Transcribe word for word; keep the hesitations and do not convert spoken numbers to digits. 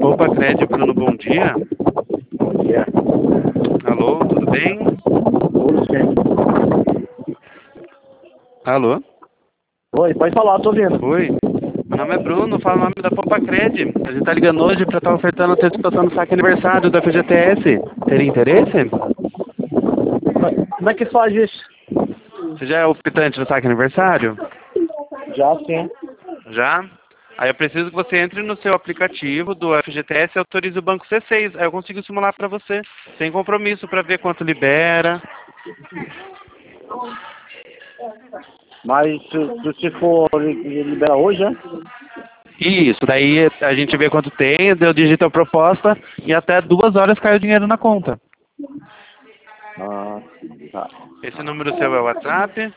Poupa Crédito, Bruno, bom dia. Bom dia. Alô, tudo bem? Tudo sim. Alô? Oi, pode falar, tô ouvindo. Oi. Meu nome é Bruno, falo o nome da Poupa Cred. A gente tá ligando hoje para estar ofertando a antecipação do saque aniversário da F G T S. Teria interesse? Como é que faz isso? Você já é optante do saque aniversário? Já sim. Já? Aí eu preciso que você entre no seu aplicativo do F G T S e autorize o banco C seis. Aí eu consigo simular para você, sem compromisso, para ver quanto libera. Mas se, se for liberar hoje, né? Isso, daí a gente vê quanto tem, eu digito a proposta e até duas horas cai o dinheiro na conta. Ah, tá. Esse número seu é o WhatsApp?